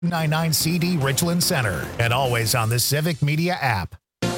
99 CD Richland Center, and always on the Civic Media app.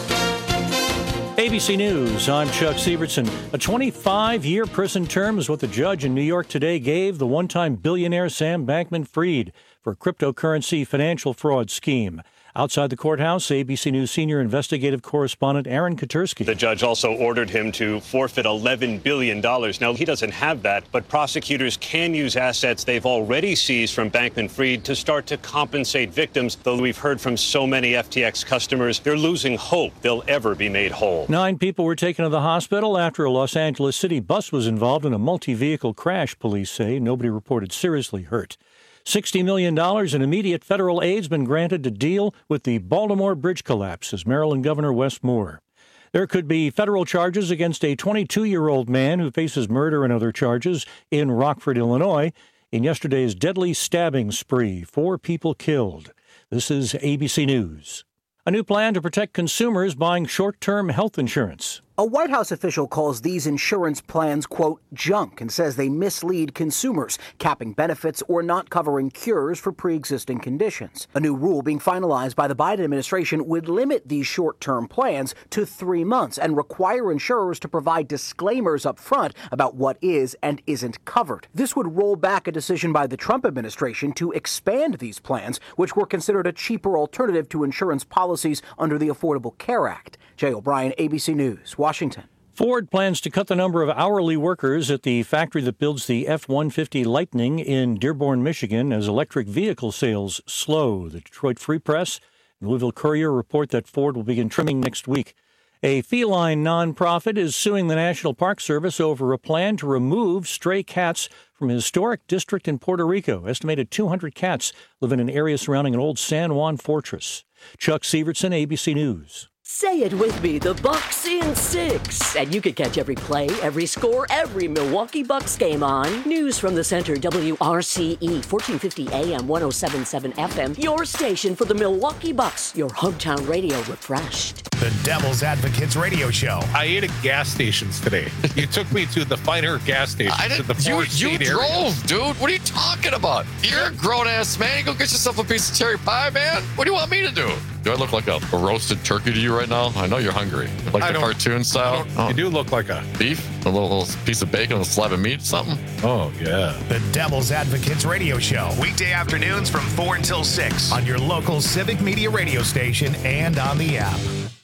ABC News, I'm Chuck Sievertson. A 25-year prison term is what the judge in New York today gave the one-time billionaire Sam Bankman-Fried for a cryptocurrency financial fraud scheme. Outside the courthouse, ABC News senior investigative correspondent Aaron Katersky. The judge also ordered him to forfeit $11 billion. Now, he doesn't have that, but prosecutors can use assets they've already seized from Bankman-Fried to start to compensate victims, though we've heard from so many FTX customers, they're losing hope they'll ever be made whole. 9 people were taken to the hospital after a Los Angeles City bus was involved in a multi-vehicle crash, police say. Nobody reported seriously hurt. $60 million in immediate federal aid has been granted to deal with the Baltimore bridge collapse, says Maryland Governor Wes Moore. There could be federal charges against a 22-year-old man who faces murder and other charges in Rockford, Illinois, in yesterday's deadly stabbing spree. 4 people killed. This is ABC News. A new plan to protect consumers buying short-term health insurance. A White House official calls these insurance plans, quote, junk, and says they mislead consumers, capping benefits or not covering cures for pre-existing conditions. A new rule being finalized by the Biden administration would limit these short-term plans to 3 months and require insurers to provide disclaimers up front about what is and isn't covered. This would roll back a decision by the Trump administration to expand these plans, which were considered a cheaper alternative to insurance policies under the Affordable Care Act. Jay O'Brien, ABC News, Washington. Ford plans to cut the number of hourly workers at the factory that builds the F-150 Lightning in Dearborn, Michigan, as electric vehicle sales slow. The Detroit Free Press and Louisville Courier report that Ford will begin trimming next week. A feline nonprofit is suing the National Park Service over a plan to remove stray cats from a historic district in Puerto Rico. Estimated 200 cats live in an area surrounding an old San Juan fortress. Chuck Sievertson, ABC News. Say it with me, the Bucks in 6. And you can catch every play, every score, every Milwaukee Bucks game on News from the Center, WRCE, 1450 AM, 1077 FM. Your station for the Milwaukee Bucks, your hometown radio refreshed. The Devil's Advocates Radio Show. I ate at gas stations today. You took me to the finer gas station. You drove, dude. What are you talking about? You're a grown-ass man. You go get yourself a piece of cherry pie, man. What do you want me to do? Do I look like a roasted turkey to you right now? I know you're hungry. Like the cartoon style? You do look like a beef? A little piece of bacon, a slab of meat, something? Oh, yeah. The Devil's Advocates Radio Show. Weekday afternoons from 4 until 6 on your local Civic Media radio station and on the app.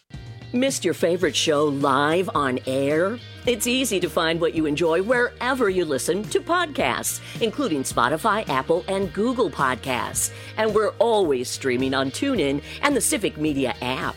Missed your favorite show live on air? It's easy to find what you enjoy wherever you listen to podcasts, including Spotify, Apple, and Google Podcasts. And we're always streaming on TuneIn and the Civic Media app.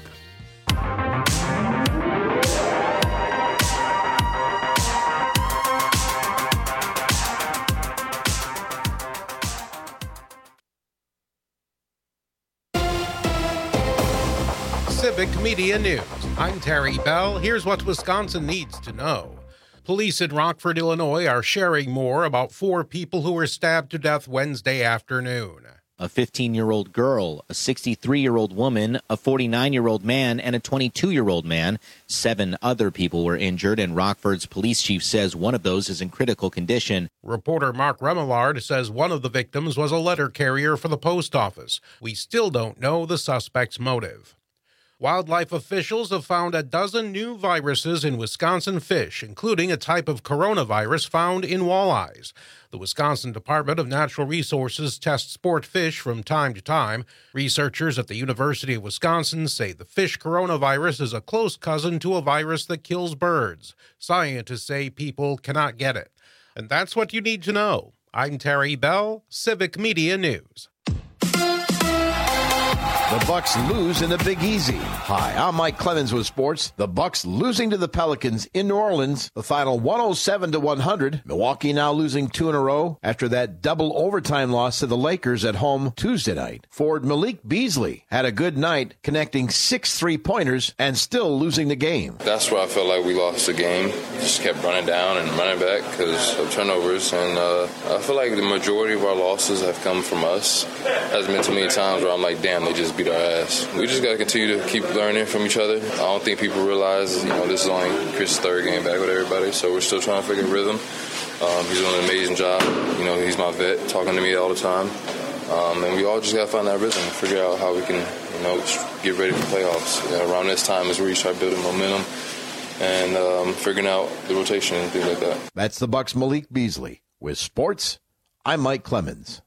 Civic Media News. I'm Terry Bell. Here's what Wisconsin needs to know. Police in Rockford, Illinois are sharing more about 4 people who were stabbed to death Wednesday afternoon. A 15-year-old girl, a 63-year-old woman, a 49-year-old man, and a 22-year-old man. 7 other people were injured, and Rockford's police chief says one of those is in critical condition. Reporter Mark Remillard says one of the victims was a letter carrier for the post office. We still don't know the suspect's motive. Wildlife officials have found a dozen new viruses in Wisconsin fish, including a type of coronavirus found in walleyes. The Wisconsin Department of Natural Resources tests sport fish from time to time. Researchers at the University of Wisconsin say the fish coronavirus is a close cousin to a virus that kills birds. Scientists say people cannot get it. And that's what you need to know. I'm Terry Bell, Civic Media News. The Bucks lose in the Big Easy. Hi, I'm Mike Clemens with sports. The Bucks losing to the Pelicans in New Orleans. The final 107-100. Milwaukee now losing 2 in a row after that double overtime loss to the Lakers at home Tuesday night. Forward Malik Beasley had a good night, connecting 6 3-pointers and still losing the game. That's where I felt like we lost the game. Just kept running down and running back because of turnovers. And I feel like the majority of our losses have come from us. There's been too many times where I'm like, damn, they just beat our ass. We just got to continue to keep learning from each other. I don't think people realize, this is only Chris's 3rd game back with everybody, so we're still trying to figure rhythm. He's doing an amazing job. He's my vet, talking to me all the time. And we all just got to find that rhythm and figure out how we can, get ready for playoffs. Around this time is where you start building momentum and figuring out the rotation and things like that. That's the Bucks' Malik Beasley. With sports, I'm Mike Clemens.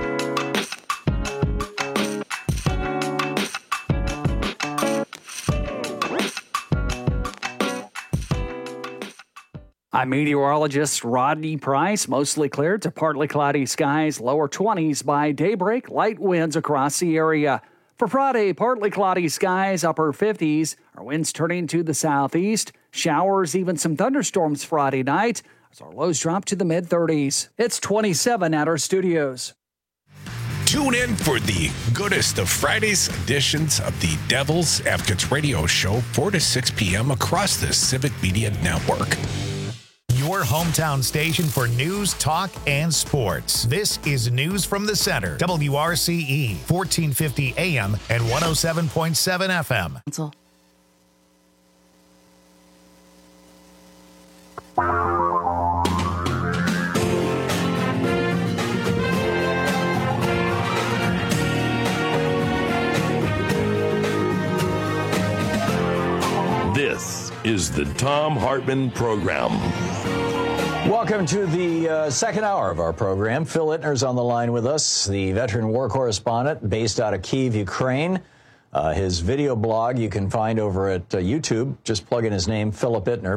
I'm meteorologist Rodney Price. Mostly clear to partly cloudy skies, lower 20s by daybreak, light winds across the area. For Friday, partly cloudy skies, upper 50s. Our winds turning to the southeast. Showers, even some thunderstorms Friday night as our lows drop to the mid-30s. It's 27 at our studios. Tune in for the goodest of Friday's editions of the Devils Advocates Radio Show, 4 to 6 p.m. across the Civic Media Network. Your hometown station for news, talk, and sports. This is News from the Center. WRCE, 1450 AM and 107.7 FM. This is the Thom Hartmann Program. Welcome to the second hour of our program. Phil Ittner's on the line with us, the veteran war correspondent based out of Kyiv, Ukraine. His video blog you can find over at YouTube. Just plug in his name, Philip Ittner,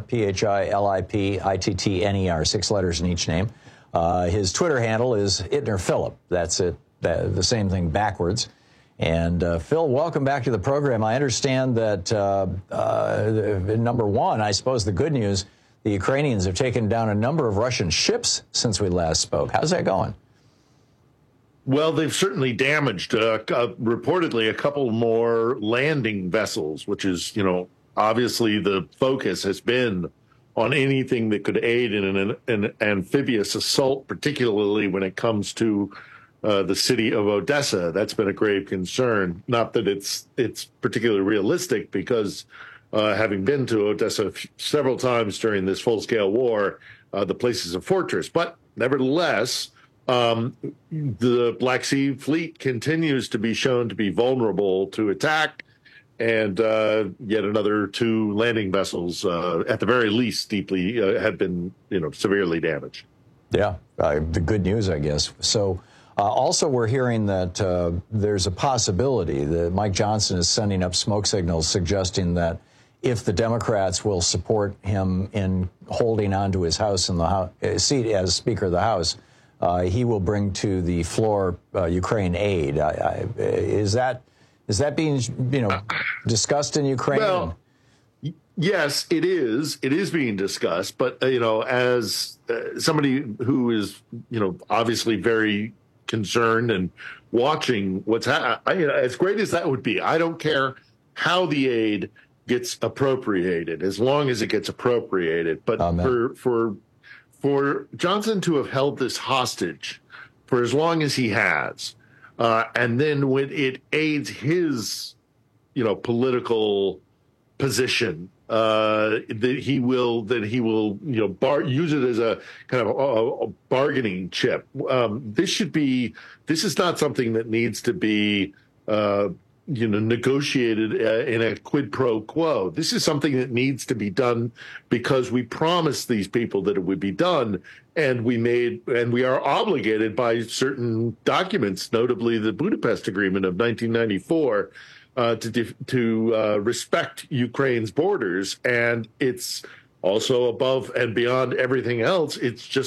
Philipittner, 6 letters in each name. His Twitter handle is Ittner Philip. That's it, the same thing backwards. And Phil, welcome back to the program. I understand that number one, I suppose the good news, the Ukrainians have taken down a number of Russian ships since we last spoke. How's that going? Well, they've certainly damaged, reportedly, a couple more landing vessels, which is, obviously the focus has been on anything that could aid in an amphibious assault, particularly when it comes to the city of Odessa. That's been a grave concern. Not that it's particularly realistic, because having been to Odessa several times during this full-scale war, the place is a fortress. But nevertheless, the Black Sea Fleet continues to be shown to be vulnerable to attack, and yet another 2 landing vessels, at the very least, deeply have been, severely damaged. Yeah, the good news, I guess. So. Also, we're hearing that there's a possibility that Mike Johnson is sending up smoke signals suggesting that if the Democrats will support him in holding on to his House and the seat as Speaker of the House, he will bring to the floor Ukraine aid. Is that being discussed in Ukraine? Well, yes, it is. It is being discussed. But as somebody who is obviously very concerned and watching what's happening, as great as that would be, I don't care how the aid gets appropriated, as long as it gets appropriated. But for Johnson to have held this hostage for as long as he has, and then when it aids his, political position, that he will use it as a kind of a bargaining chip. This is not something that needs to be negotiated in a quid pro quo. This is something that needs to be done because we promised these people that it would be done, and we are obligated by certain documents, notably the Budapest Agreement of 1994, to respect Ukraine's borders. And it's also above and beyond everything else.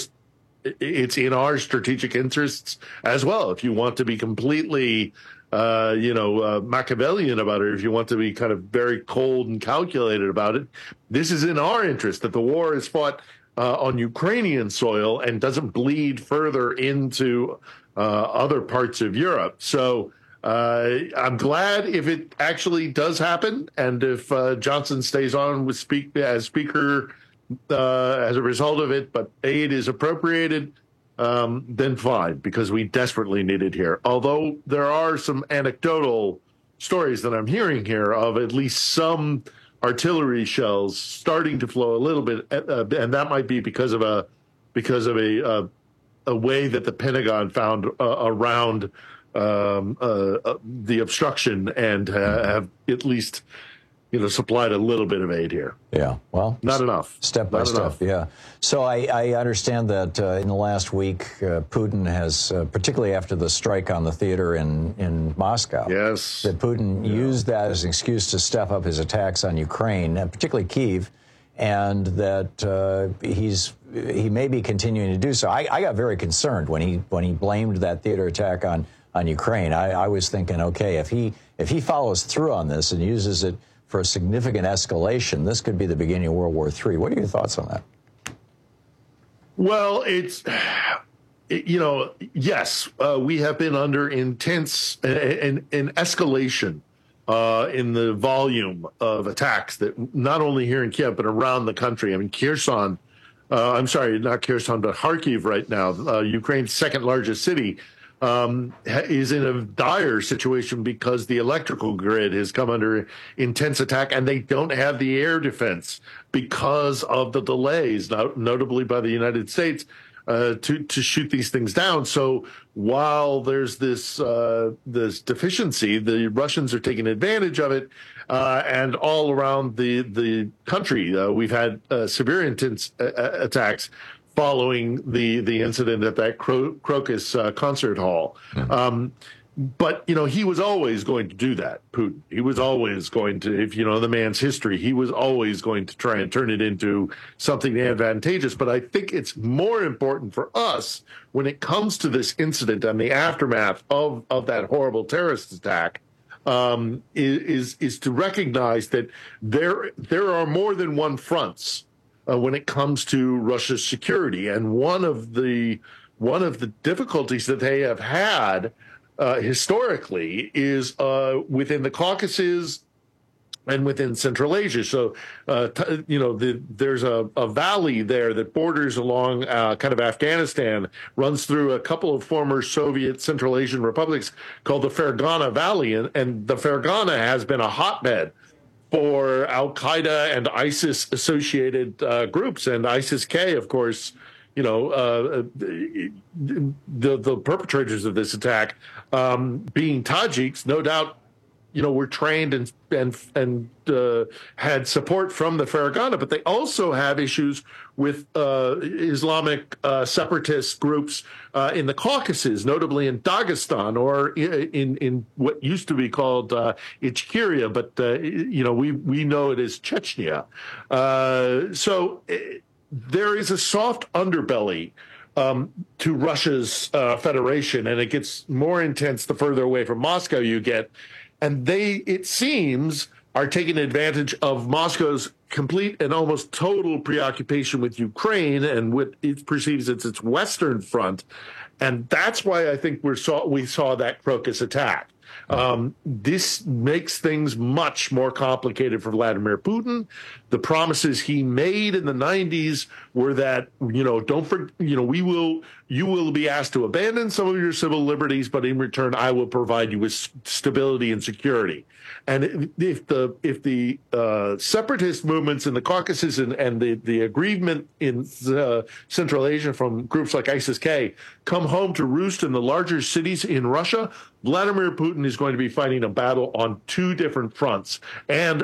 It's in our strategic interests as well. If you want to be completely, Machiavellian about it, if you want to be kind of very cold and calculated about it, this is in our interest that the war is fought on Ukrainian soil and doesn't bleed further into other parts of Europe. So I'm glad if it actually does happen, and if Johnson stays on as Speaker as a result of it, but aid is appropriated, then fine, because we desperately need it here. Although there are some anecdotal stories that I'm hearing here of at least some artillery shells starting to flow a little bit, and that might be because of a way that the Pentagon found around the obstruction and have at least, supplied a little bit of aid here. Yeah, well, not enough. Step by step, yeah. So I understand that in the last week, Putin has, particularly after the strike on the theater in Moscow, yes, that Putin used that as an excuse to step up his attacks on Ukraine, and particularly Kyiv, and that he may be continuing to do so. I got very concerned when he blamed that theater attack on Ukraine. I was thinking, okay, if he follows through on this and uses it for a significant escalation, this could be the beginning of World War III. What are your thoughts on that? Well, yes, we have been under intense an escalation in the volume of attacks that not only here in Kiev, but around the country. I mean, Kherson, I'm sorry, not Kherson, but Kharkiv right now, Ukraine's second largest city, is in a dire situation because the electrical grid has come under intense attack, and they don't have the air defense because of the delays, notably by the United States, to shoot these things down. So while there's this deficiency, the Russians are taking advantage of it, and all around the country, we've had severe intense attacks following the incident at that Crocus concert hall. But, he was always going to do that, Putin. He was always going to, if you know the man's history, he was always going to try and turn it into something advantageous. But I think it's more important for us when it comes to this incident and the aftermath of that horrible terrorist attack, is to recognize that there are more than one fronts when it comes to Russia's security. And one of the difficulties that they have had historically is within the Caucasus and within Central Asia. So, there's a valley there that borders along kind of Afghanistan, runs through a couple of former Soviet Central Asian republics called the Fergana Valley. And the Fergana has been a hotbed for Al-Qaeda and ISIS-associated groups. And ISIS-K, of course, the perpetrators of this attack, being Tajiks, no doubt, were trained and had support from the Fergana, but they also have issues with Islamic separatist groups in the Caucasus, notably in Dagestan, or in what used to be called Ichkeria, but we know it as Chechnya. So there is a soft underbelly to Russia's federation, and it gets more intense the further away from Moscow you get. And they, it seems, are taking advantage of Moscow's complete and almost total preoccupation with Ukraine and what it perceives as its Western front. And that's why I think we saw that Crocus attack. This makes things much more complicated for Vladimir Putin. The promises he made in the 90s were that, you will be asked to abandon some of your civil liberties, but in return, I will provide you with stability and security. And if the separatist movements in the Caucasus and the agreement in Central Asia from groups like ISIS-K come home to roost in the larger cities in Russia, Vladimir Putin is going to be fighting a battle on two different fronts, and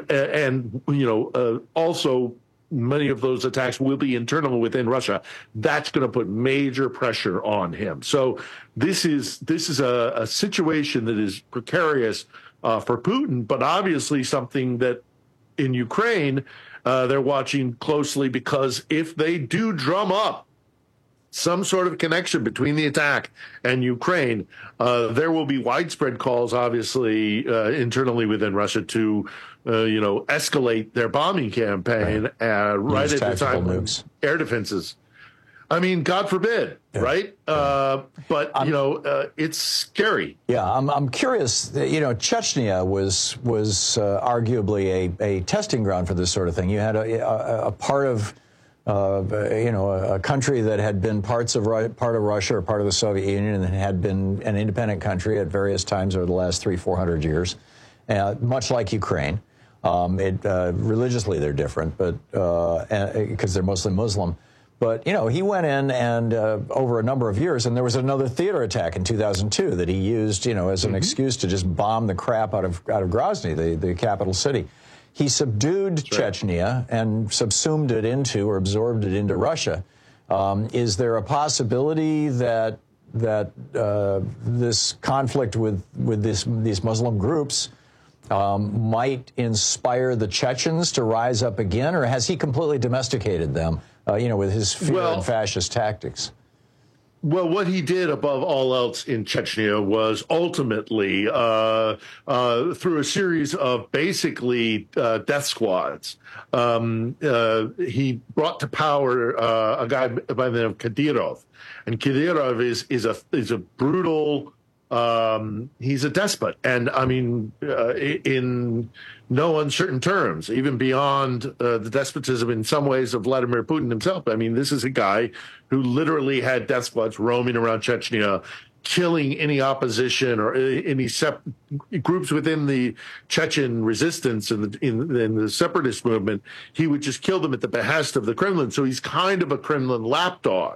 also many of those attacks will be internal within Russia. That's going to put major pressure on him. So this is a situation that is precarious for Putin, but obviously something that in Ukraine they're watching closely, because if they do drum up some sort of connection between the attack and Ukraine, there will be widespread calls, obviously, internally within Russia to, escalate their bombing campaign right at the time of air defenses. I mean, God forbid, right? But it's scary. Yeah, I'm curious. Chechnya was arguably a testing ground for this sort of thing. You had a part of a country that had been part of Russia or part of the Soviet Union and had been an independent country at various times over the last 300-400 years, much like Ukraine. Religiously they're different, but because they're mostly Muslim. But, he went in and over a number of years, and there was another theater attack in 2002 that he used, as an excuse to just bomb the crap out of Grozny, the capital city. He subdued Chechnya and subsumed it into or absorbed it into Russia. Is there a possibility that this conflict with these Muslim groups might inspire the Chechens to rise up again, or has he completely domesticated them, with his fear and fascist tactics? Well, what he did above all else in Chechnya was ultimately, through a series of basically death squads, he brought to power a guy by the name of Kadyrov. And Kadyrov is a brutal, he's a despot. And I mean, in no uncertain terms, even beyond the despotism in some ways of Vladimir Putin himself. I mean, this is a guy who literally had death squads roaming around Chechnya, killing any opposition or any groups within the Chechen resistance and in the separatist movement. He would just kill them at the behest of the Kremlin. So he's kind of a Kremlin lapdog.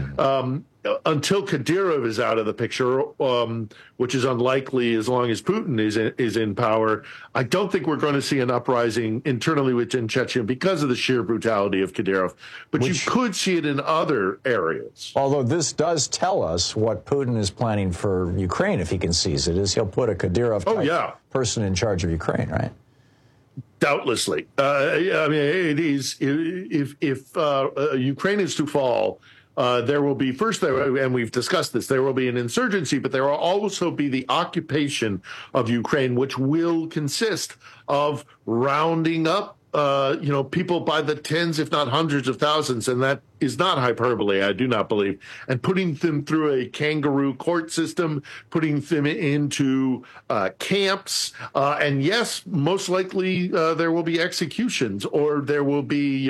Until Kadyrov is out of the picture, which is unlikely as long as Putin is in power, I don't think we're going to see an uprising internally within Chechnya because of the sheer brutality of Kadyrov. But you could see it in other areas. Although this does tell us what Putin is planning for Ukraine if he can seize it, is he'll put a Kadyrov-type person in charge of Ukraine, right? Doubtlessly. I mean, it is, if Ukraine is to fall, there will be, and we've discussed this, there will be an insurgency, but there will also be the occupation of Ukraine, which will consist of rounding up, people by the tens, if not hundreds of thousands, and that is not hyperbole, I do not believe, and putting them through a kangaroo court system, putting them into camps, and yes, most likely there will be executions, or there will be,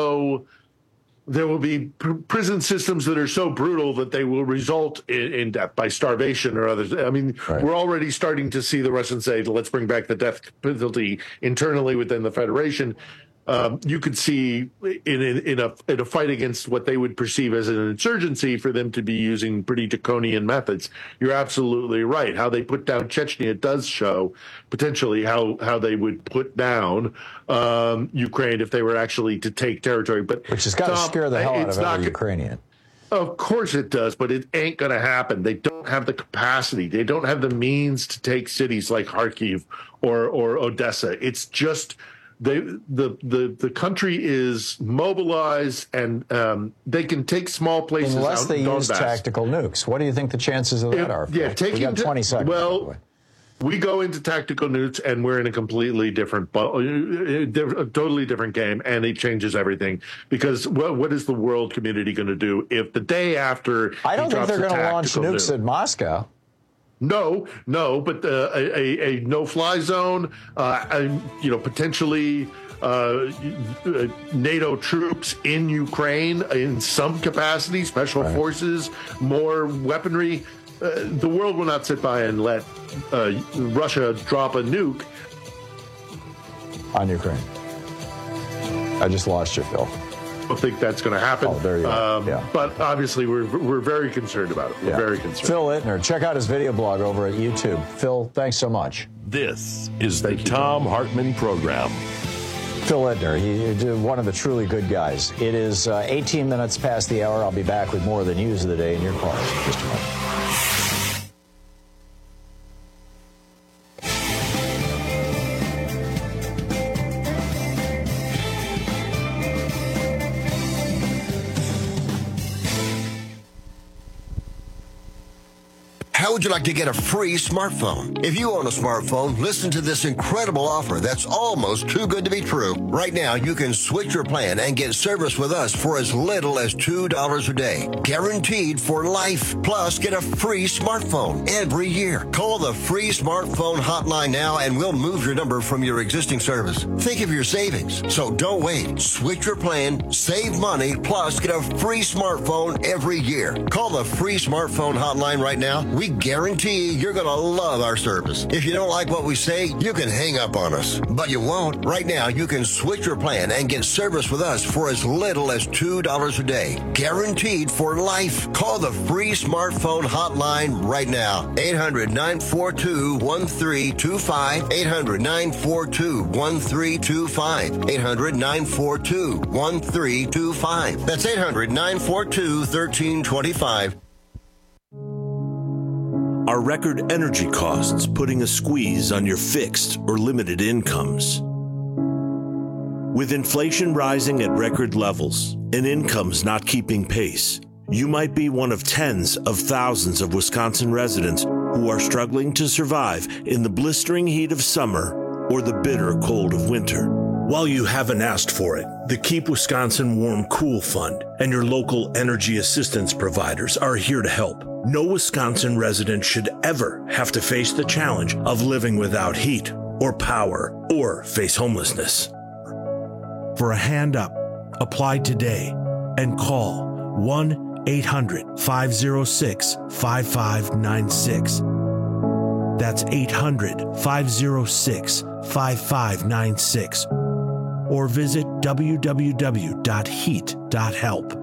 there will be prison systems that are so brutal that they will result in death by starvation or others. I mean, we're already starting to see the Russians say, let's bring back the death penalty internally within the Federation. You could see in a fight against what they would perceive as an insurgency for them to be using pretty draconian methods. You're absolutely right. How they put down Chechnya does show potentially how they would put down Ukraine if they were actually to take territory. But which has got to scare the hell out of every Ukrainian. Of course it does, but it ain't going to happen. They don't have the capacity. They don't have the means to take cities like Kharkiv or Odessa. It's just the country is mobilized, and they can take small places unless out they in use Donbass. Tactical nukes. What do you think the chances of that are? Yeah, we got 20 seconds. Well, we go into tactical nukes, and we're in a completely different, totally different game, and it changes everything. Because what is the world community going to do if the day after I don't think they're going to launch nukes at Moscow. No, but a no-fly zone, potentially NATO troops in Ukraine in some capacity, special forces, more weaponry. The world will not sit by and let Russia drop a nuke on Ukraine. I just lost you, Phil. I don't think that's going to happen. Oh, there you go. But obviously, we're very concerned about it. We're very concerned. Phil Ittner, check out his video blog over at YouTube. Phil, thanks so much. This is the Thom Hartmann Program. Phil Ittner, he's one of the truly good guys. It is 18 minutes past the hour. I'll be back with more of the news of the day in your cars in just a moment. How would you like to get a free smartphone? If you own a smartphone, listen to this incredible offer that's almost too good to be true. Right now, you can switch your plan and get service with us for as little as $2 a day. Guaranteed for life. Plus, get a free smartphone every year. Call the free smartphone hotline now and we'll move your number from your existing service. Think of your savings. So don't wait. Switch your plan, save money, plus get a free smartphone every year. Call the free smartphone hotline right now. We guarantee you're going to love our service. If you don't like what we say, you can hang up on us. But you won't. Right now, you can switch your plan and get service with us for as little as $2 a day. Guaranteed for life. Call the free smartphone hotline right now. 800-942-1325. 800-942-1325. 800-942-1325. That's 800-942-1325. Are record energy costs putting a squeeze on your fixed or limited incomes? With inflation rising at record levels and incomes not keeping pace, you might be one of tens of thousands of Wisconsin residents who are struggling to survive in the blistering heat of summer or the bitter cold of winter. While you haven't asked for it, the Keep Wisconsin Warm Cool Fund and your local energy assistance providers are here to help. No Wisconsin resident should ever have to face the challenge of living without heat or power or face homelessness. For a hand up, apply today and call 1-800-506-5596. That's 800-506-5596. Or visit www.heat.help.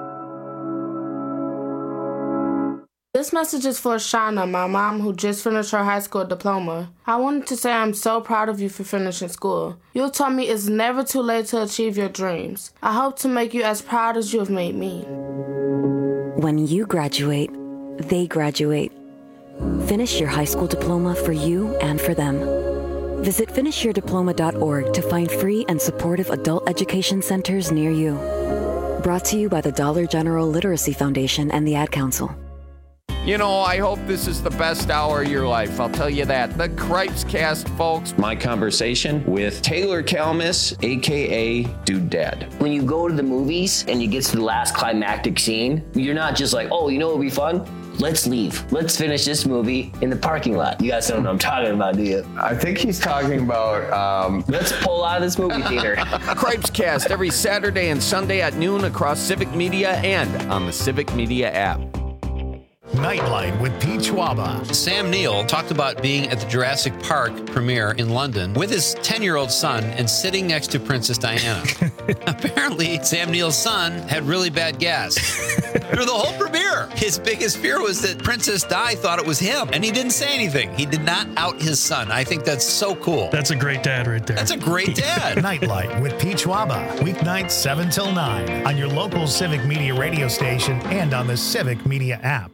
This message is for Shauna, my mom, who just finished her high school diploma. I wanted to say I'm so proud of you for finishing school. You told me it's never too late to achieve your dreams. I hope to make you as proud as you have made me. When you graduate, they graduate. Finish your high school diploma for you and for them. Visit finishyourdiploma.org to find free and supportive adult education centers near you. Brought to you by the Dollar General Literacy Foundation and the Ad Council. You know, I hope this is the best hour of your life. I'll tell you that. The Cripes Cast, folks. My conversation with Taylor Kalmus, a.k.a. Dude Dad. When you go to the movies and you get to the last climactic scene, you're not just like, oh, you know what would be fun? Let's leave. Let's finish this movie in the parking lot. You guys don't know what I'm talking about, do you? I think he's talking about... Let's pull out of this movie theater. Cripes Cast every Saturday and Sunday at noon across Civic Media and on the Civic Media app. Nightlight with Pete Schwaba. Sam Neill talked about being at the Jurassic Park premiere in London with his 10-year-old son and sitting next to Princess Diana. Apparently, Sam Neill's son had really bad gas through the whole premiere. His biggest fear was that Princess Di thought it was him, and he didn't say anything. He did not out his son. I think that's so cool. That's a great dad right there. That's a great dad. Nightlight with Pete Schwaba. Weeknights 7 till 9 on your local Civic Media radio station and on the Civic Media app.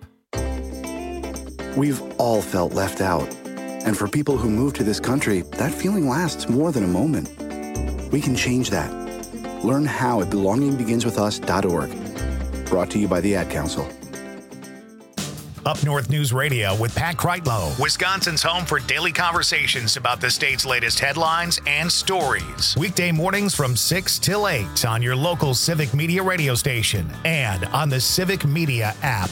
We've all felt left out. And for people who move to this country, that feeling lasts more than a moment. We can change that. Learn how at belongingbeginswithus.org. Brought to you by the Ad Council. Up North News Radio with Pat Kreitlow, Wisconsin's home for daily conversations about the state's latest headlines and stories. Weekday mornings from 6 till 8 on your local Civic Media radio station and on the Civic Media app.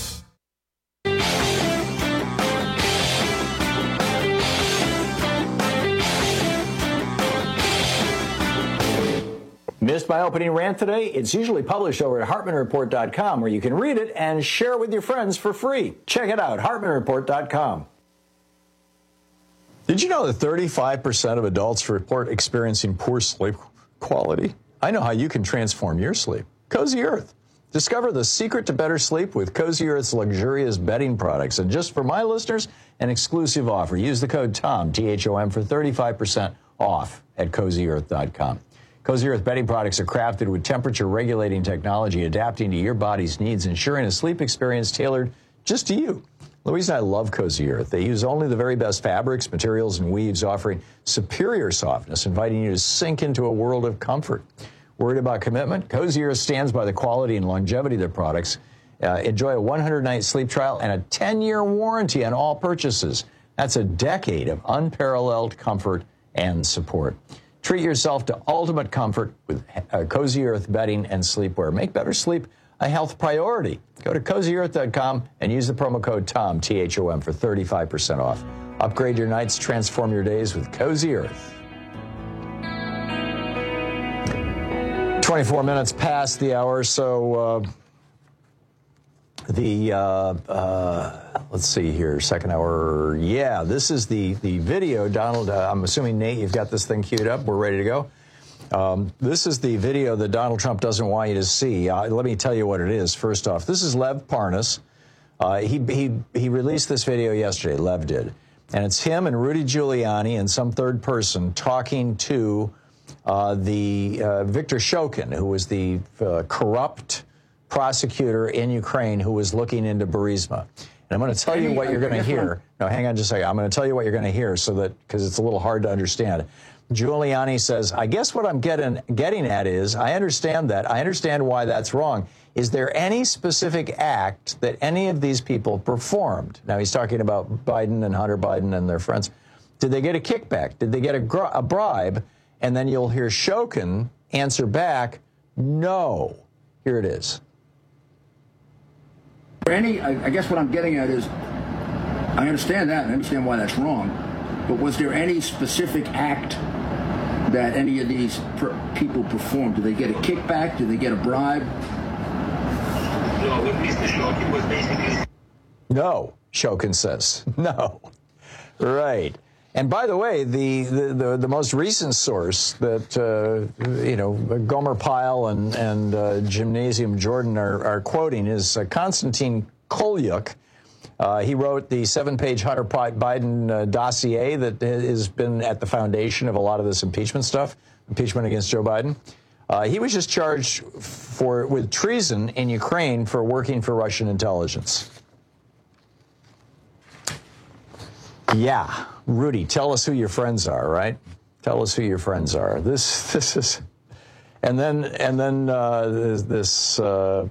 Missed my opening rant today? It's usually published over at HartmanReport.com, where you can read it and share it with your friends for free. Check it out, HartmanReport.com. Did you know that 35% of adults report experiencing poor sleep quality? I know how you can transform your sleep. Cozy Earth. Discover the secret to better sleep with Cozy Earth's luxurious bedding products. And just for my listeners, an exclusive offer. Use the code TOM, T-H-O-M, for 35% off at CozyEarth.com. Cozy Earth bedding products are crafted with temperature-regulating technology, adapting to your body's needs, ensuring a sleep experience tailored just to you. Louise and I love Cozy Earth. They use only the very best fabrics, materials, and weaves, offering superior softness, inviting you to sink into a world of comfort. Worried about commitment? Cozy Earth stands by the quality and longevity of their products. Enjoy a 100-night sleep trial and a 10-year warranty on all purchases. That's a decade of unparalleled comfort and support. Treat yourself to ultimate comfort with Cozy Earth bedding and sleepwear. Make better sleep a health priority. Go to CozyEarth.com and use the promo code TOM, T-H-O-M, for 35% off. Upgrade your nights, transform your days with Cozy Earth. 24 minutes past the hour, so the let's see here, second hour. Yeah, this is the video. Donald, I'm assuming, Nate, you've got this thing queued up. We're ready to go. This is the video that Donald Trump doesn't want you to see. Let me tell you what it is. First off, this is Lev Parnas. He released this video yesterday, Lev did. And it's him and Rudy Giuliani and some third person talking to the Viktor Shokin, who was the corrupt prosecutor in Ukraine who was looking into Burisma. And I'm going to tell you what you're going to hear. No, hang on just a second. I'm going to tell you what you're going to hear so that, because it's a little hard to understand. Giuliani says, I guess what I'm getting at is, I understand that. I understand why that's wrong. Is there any specific act that any of these people performed? Now, he's talking about Biden and Hunter Biden and their friends. Did they get a kickback? Did they get a bribe? And then you'll hear Shokin answer back, no. Here it is. I guess what I'm getting at is, I understand that, and I understand why that's wrong, but was there any specific act that any of these people performed? Did they get a kickback? Did they get a bribe? No, what Mr. Shokin was basically... No, Shokin says. No. Right. And by the way, the most recent source that, Gomer Pyle and Gymnasium Jordan are quoting is Konstantin Kolyuk. He wrote the 7-page Hunter Biden dossier that has been at the foundation of a lot of this impeachment stuff, impeachment against Joe Biden. He was just charged with treason in Ukraine for working for Russian intelligence. Yeah, Rudy, tell us who your friends are, right? Tell us who your friends are. This is, and then this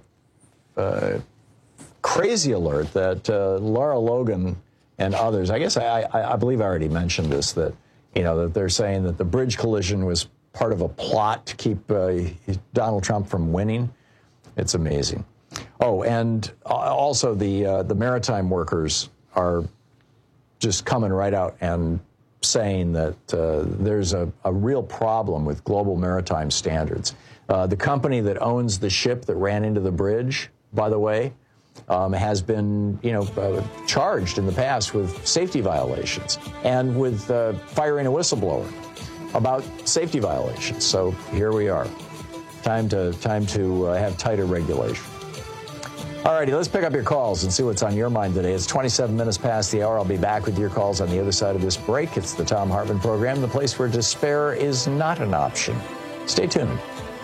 crazy alert that Lara Logan and others. I guess I believe I already mentioned this, that that they're saying that the bridge collision was part of a plot to keep Donald Trump from winning. It's amazing. Oh, and also the maritime workers are just coming right out and saying that there's a real problem with global maritime standards. The company that owns the ship that ran into the bridge, by the way, has been, charged in the past with safety violations and with firing a whistleblower about safety violations. So here we are. Time to have tighter regulation. All righty, let's pick up your calls and see what's on your mind today. It's 27 minutes past the hour. I'll be back with your calls on the other side of this break. It's the Thom Hartmann Program, the place where despair is not an option. Stay tuned.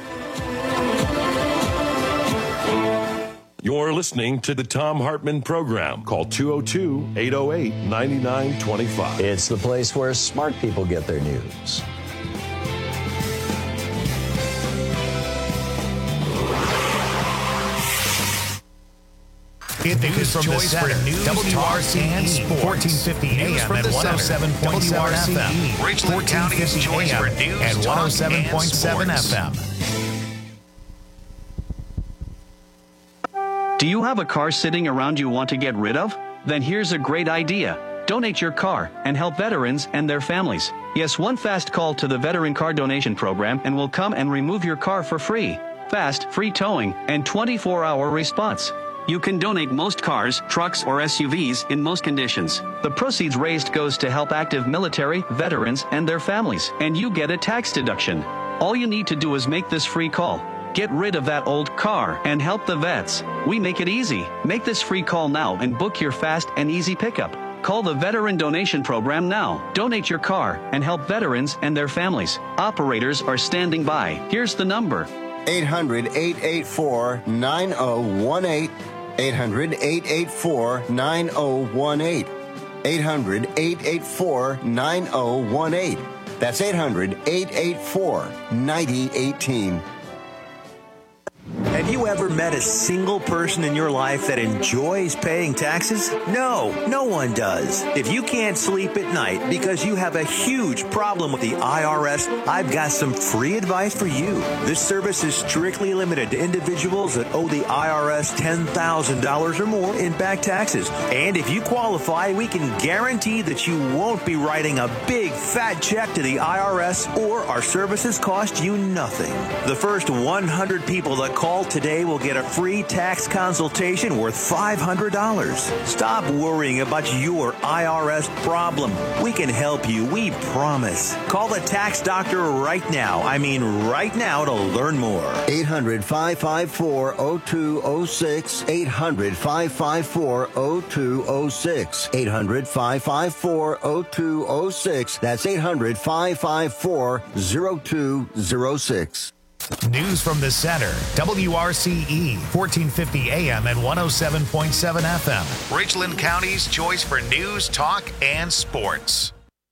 You're listening to the Thom Hartmann Program. Call 202-808-9925. It's the place where smart people get their news. It news from the center. WRCE 1450 AM and 107.7 FM. Richland County's choice for news, and 107.7 FM. Do you have a car sitting around you want to get rid of? Then here's a great idea. Donate your car and help veterans and their families. Yes, one fast call to the Veteran Car Donation Program and we'll come and remove your car for free. Fast, free towing, and 24-hour response. You can donate most cars, trucks, or SUVs in most conditions. The proceeds raised goes to help active military, veterans, and their families, and you get a tax deduction. All you need to do is make this free call. Get rid of that old car and help the vets. We make it easy. Make this free call now and book your fast and easy pickup. Call the Veteran Donation Program now. Donate your car and help veterans and their families. Operators are standing by. Here's the number. 800-884-9018. 800-884-9018. 800-884-9018. That's 800-884-9018. Have you ever met a single person in your life that enjoys paying taxes? No, no one does. If you can't sleep at night because you have a huge problem with the IRS, I've got some free advice for you. This service is strictly limited to individuals that owe the IRS $10,000 or more in back taxes. And if you qualify, we can guarantee that you won't be writing a big fat check to the IRS, or our services cost you nothing. The first 100 people that call today will get a free tax consultation worth $500. Stop worrying about your IRS problem. We can help you, we promise. Call the tax doctor right now. I mean right now to learn more. 800-554-0206. 800-554-0206. 800-554-0206. That's 800-554-0206. News from the center. WRCE, 1450 AM and 107.7 FM. Richland County's choice for news, talk, and sports.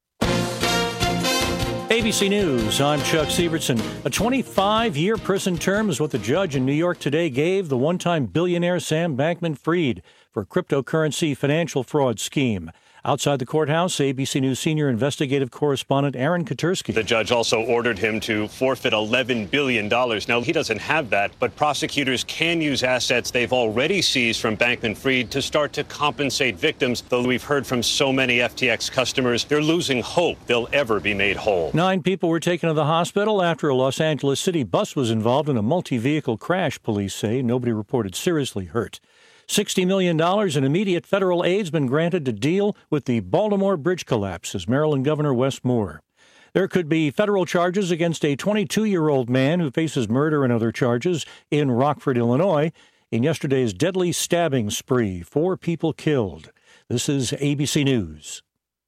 ABC News, I'm Chuck Sievertson. A 25-year prison term is what the judge in New York today gave the one-time billionaire Sam Bankman-Fried for a cryptocurrency financial fraud scheme. Outside the courthouse, ABC News senior investigative correspondent Aaron Katersky. The judge also ordered him to forfeit $11 billion. Now, he doesn't have that, but prosecutors can use assets they've already seized from Bankman-Fried to start to compensate victims, though we've heard from so many FTX customers, they're losing hope they'll ever be made whole. 9 people were taken to the hospital after a Los Angeles City bus was involved in a multi-vehicle crash, police say. Nobody reported seriously hurt. $60 million in immediate federal aid has been granted to deal with the Baltimore bridge collapse, says Maryland Governor Wes Moore. There could be federal charges against a 22-year-old man who faces murder and other charges in Rockford, Illinois, in yesterday's deadly stabbing spree. 4 people killed. This is ABC News.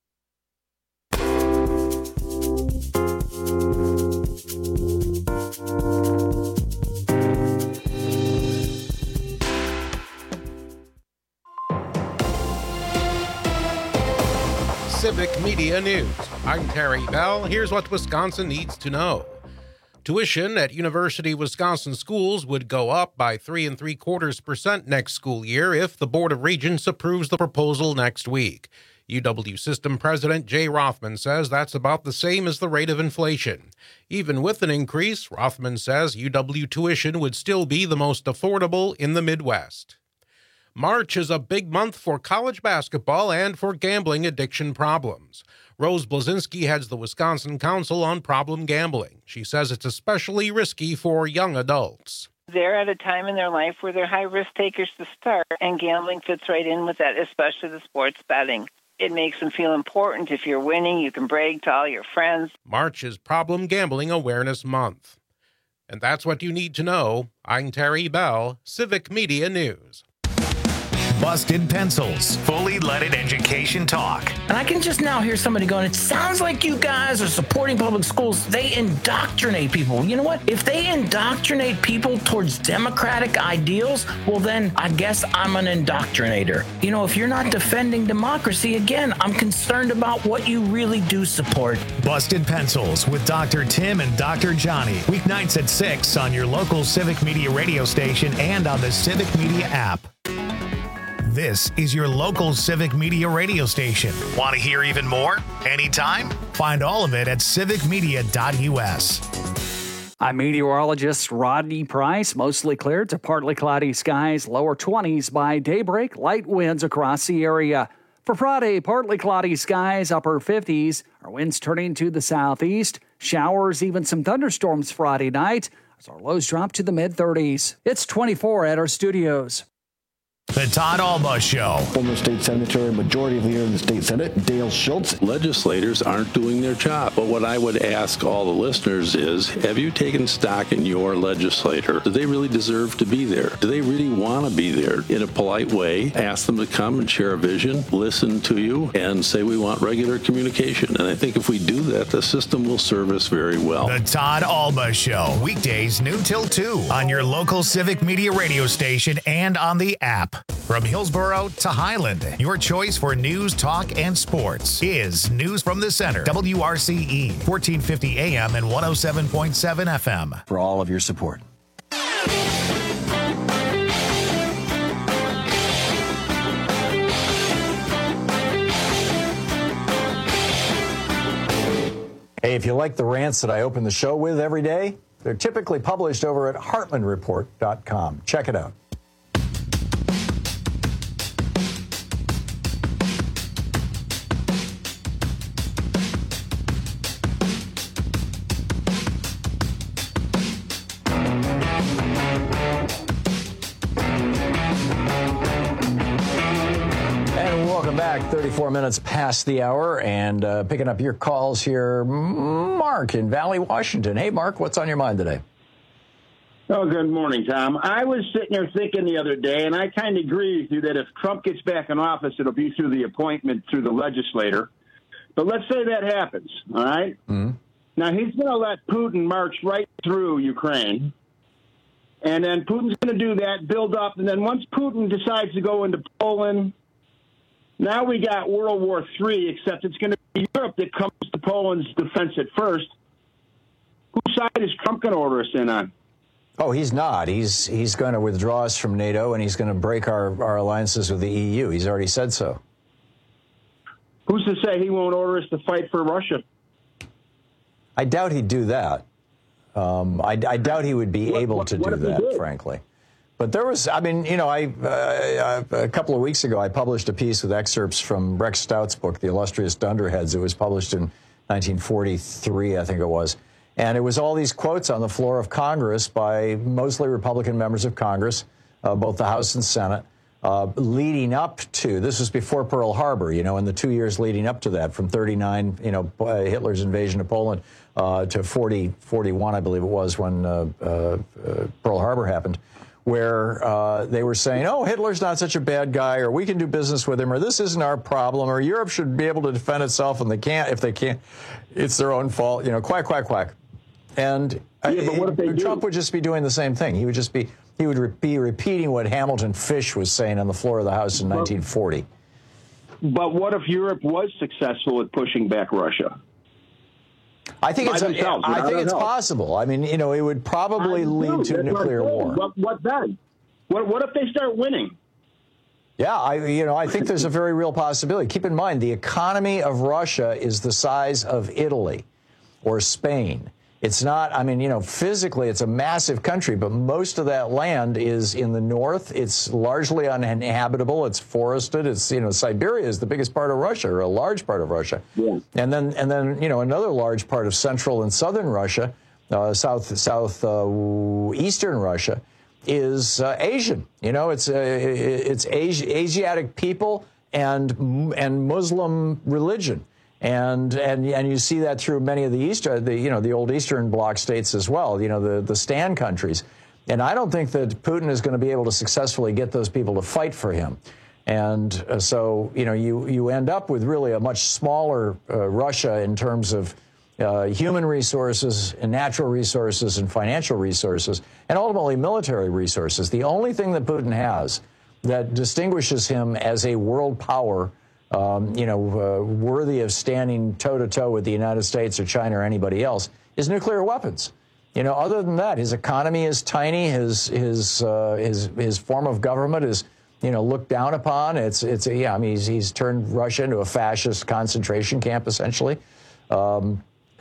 Civic Media News. I'm Terry Bell. Here's what Wisconsin needs to know. Tuition at University of Wisconsin schools would go up by 3.75% next school year if the Board of Regents approves the proposal next week. UW System President Jay Rothman says that's about the same as the rate of inflation. Even with an increase, Rothman says UW tuition would still be the most affordable in the Midwest. March is a big month for college basketball and for gambling addiction problems. Rose Blazinski heads the Wisconsin Council on Problem Gambling. She says it's especially risky for young adults. They're at a time in their life where they're high-risk takers to start, and gambling fits right in with that, especially the sports betting. It makes them feel important. If you're winning, you can brag to all your friends. March is Problem Gambling Awareness Month. And that's what you need to know. I'm Terry Bell, Civic Media News. Busted Pencils, fully leaded education talk. And I can just now hear somebody going, it sounds like you guys are supporting public schools. They indoctrinate people. You know what? If they indoctrinate people towards democratic ideals, well, then I guess I'm an indoctrinator. You know, if you're not defending democracy, again, I'm concerned about what you really do support. Busted Pencils with Dr. Tim and Dr. Johnny. Weeknights at 6 on your local Civic Media radio station and on the Civic Media app. This is your local Civic Media radio station. Want to hear even more? Anytime? Find all of it at civicmedia.us. I'm meteorologist Rodney Price. Mostly clear to partly cloudy skies, lower 20s by daybreak, light winds across the area. For Friday, partly cloudy skies, upper 50s. Our winds turning to the southeast. Showers, even some thunderstorms Friday night as our lows drop to the mid-30s. It's 24 at our studios. The Todd Alba Show. Former state senator and majority leader in the state senate, Dale Schultz. Legislators aren't doing their job. But what I would ask all the listeners is, have you taken stock in your legislator? Do they really deserve to be there? Do they really want to be there? In a polite way, ask them to come and share a vision, listen to you, and say we want regular communication. And I think if we do that, the system will serve us very well. The Todd Alba Show. Weekdays noon till 2 on your local Civic Media radio station and on the app. From Hillsborough to Highland, your choice for news, talk, and sports is News from the Center. WRCE, 1450 AM and 107.7 FM. For all of your support. Hey, if you like the rants that I open the show with every day, they're typically published over at heartlandreport.com. Check it out. back, 34 minutes past the hour, and picking up your calls here. Mark in Valley, Washington. Hey, Mark, what's on your mind today? Oh, good morning, Tom. I was sitting there thinking the other day, and I kind of agree with you that if Trump gets back in office, it'll be through the appointment through the legislator. But let's say that happens, all right? Mm-hmm. Now, he's going to let Putin march right through Ukraine. And then Putin's going to do that, build up. And then once Putin decides to go into Poland, now we got World War III, except it's going to be Europe that comes to Poland's defense at first. Whose side is Trump going to order us in on? Oh, he's not. He's going to withdraw us from NATO, and he's going to break our alliances with the EU. He's already said so. Who's to say he won't order us to fight for Russia? I doubt he'd do that. I doubt he would be able to do that, frankly. But there was, I mean, you know, a couple of weeks ago, I published a piece with excerpts from Rex Stout's book, The Illustrious Dunderheads. It was published in 1943, I think it was. And it was all these quotes on the floor of Congress by mostly Republican members of Congress, both the House and Senate, leading up to, this was before Pearl Harbor, you know, in the 2 years leading up to that, from 39, you know, Hitler's invasion of Poland, to 41, I believe it was, when Pearl Harbor happened, where they were saying, oh, Hitler's not such a bad guy, or we can do business with him, or this isn't our problem, or Europe should be able to defend itself, and they can't. If they can't, it's their own fault. You know, quack, quack, quack. And but what if they Trump would just be doing the same thing. He would be repeating what Hamilton Fish was saying on the floor of the House in 1940. But what if Europe was successful at pushing back Russia? I think it's possible. I mean, you know, it would probably lead to a nuclear war. What then? What if they start winning? Yeah, I think there's a very real possibility. Keep in mind, the economy of Russia is the size of Italy or Spain. It's not, I mean, you know, physically it's a massive country, but most of that land is in the north. It's largely uninhabitable. It's forested. It's, you know, Siberia is the biggest part of Russia, or a large part of Russia. Yeah. And then, you know, another large part of central and southern Russia, southeastern Russia, is Asian. You know, it's Asiatic people and Muslim religion. And you see that through many of the old Eastern Bloc states as well, you know, the Stan countries. And I don't think that Putin is going to be able to successfully get those people to fight for him. And so, you know, you end up with really a much smaller Russia in terms of human resources and natural resources and financial resources, and ultimately military resources. The only thing that Putin has that distinguishes him as a world power, worthy of standing toe-to-toe with the United States or China or anybody else, is nuclear weapons. You know, other than that, his economy is tiny. His form of government is, you know, looked down upon. He's turned Russia into a fascist concentration camp, essentially. So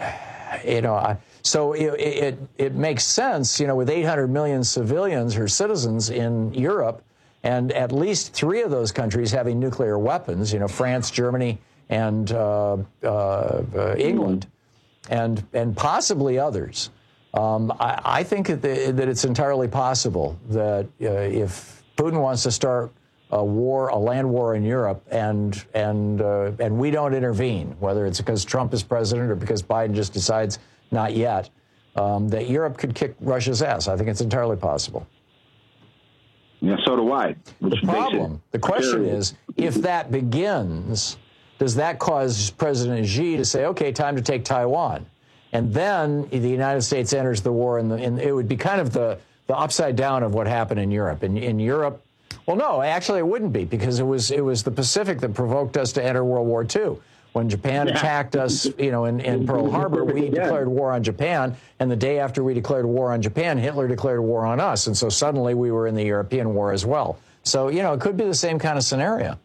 it makes sense, you know, with 800 million civilians or citizens in Europe, and at least 3 of those countries having nuclear weapons, you know, France, Germany, and England, and possibly others. I think that it's entirely possible that if Putin wants to start a land war in Europe, and we don't intervene, whether it's because Trump is president or because Biden just decides not yet, that Europe could kick Russia's ass. I think it's entirely possible. Yeah, so do I. The question is, if that begins, does that cause President Xi to say, okay, time to take Taiwan? And then the United States enters the war, and it would be kind of the upside down of what happened in Europe. In Europe, well, no, actually it wouldn't be, because it was the Pacific that provoked us to enter World War II. When Japan attacked us, you know, in Pearl Harbor, we declared war on Japan, and the day after we declared war on Japan, Hitler declared war on us, and so suddenly we were in the European war as well. So, you know, it could be the same kind of scenario.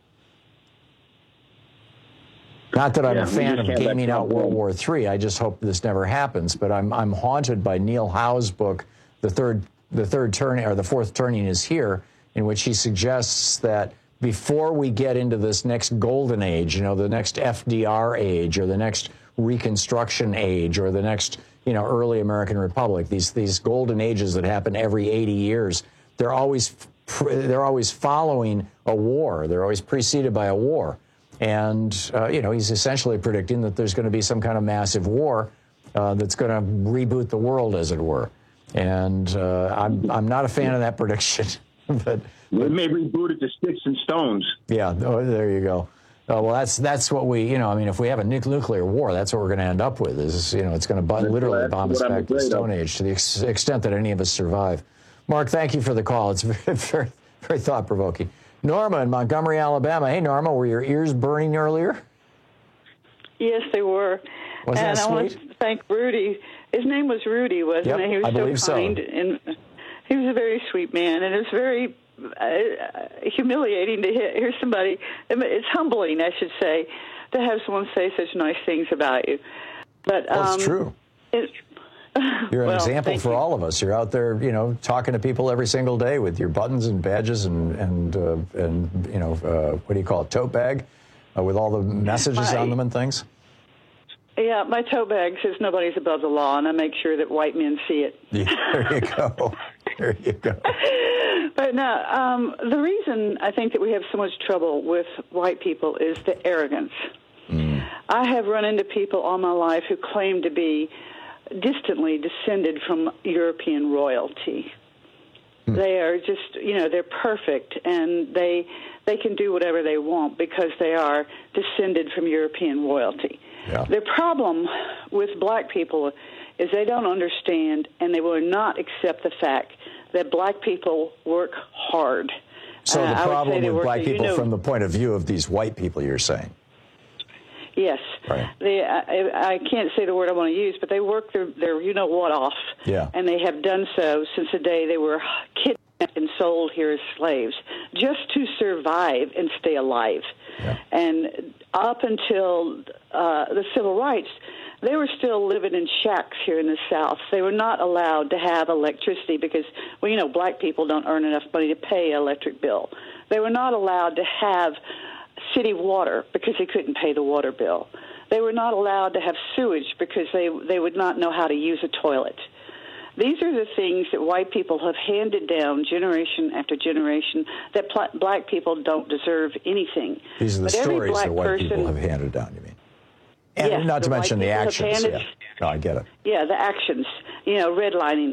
Not that I'm a fan of gaming out World War III. I just hope this never happens. But I'm haunted by Neil Howe's book, The Fourth Turning Is Here, in which he suggests that before we get into this next golden age, you know, the next FDR age, or the next Reconstruction age, or the next, you know, early American Republic, these golden ages that happen every 80 years, they're always following a war. They're always preceded by a war. And, he's essentially predicting that there's going to be some kind of massive war that's going to reboot the world, as it were. And I'm not a fan of that prediction. but we may reboot it to sticks and stones. Yeah, there you go. Well, that's what we, if we have a nuclear war, that's what we're going to end up with. Is it's going to literally bomb us back to the Stone Age to the extent that any of us survive. Mark, thank you for the call. It's very, very thought-provoking. Norma in Montgomery, Alabama. Hey, Norma, were your ears burning earlier? Yes, they were. Wasn't that sweet? I want to thank Rudy. His name was Rudy, wasn't it? He was so kind, and he was a very sweet man, and it was very humiliating to hear somebody. It's humbling, I should say, to have someone say such nice things about you. But that's true. You're an example for all of us. You're out there, talking to people every single day with your buttons and badges and what do you call it, tote bag, with all the messages on them and things. Yeah, my tote bag says nobody's above the law, and I make sure that white men see it. Yeah, there you go. There you go. But no, the reason I think that we have so much trouble with white people is the arrogance. I have run into people all my life who claim to be distantly descended from European royalty. They are just, they're perfect, and they can do whatever they want because they are descended from European royalty. Yeah. The problem with black people is they don't understand, and they will not accept the fact that black people work hard. So the problem with black people from the point of view of these white people, you're saying? Yes. Right. I can't say the word I want to use, but they work their you-know-what off. Yeah. And they have done so since the day they were kidnapped and sold here as slaves, just to survive and stay alive. Yeah. And up until the civil rights, they were still living in shacks here in the South. They were not allowed to have electricity because, black people don't earn enough money to pay an electric bill. They were not allowed to have city water because they couldn't pay the water bill. They were not allowed to have sewage because they would not know how to use a toilet. These are the things that white people have handed down generation after generation that black people don't deserve anything. These are the stories that white people have handed down, you mean? And yes, not to mention the actions. No, I get it. Yeah, the actions, redlining.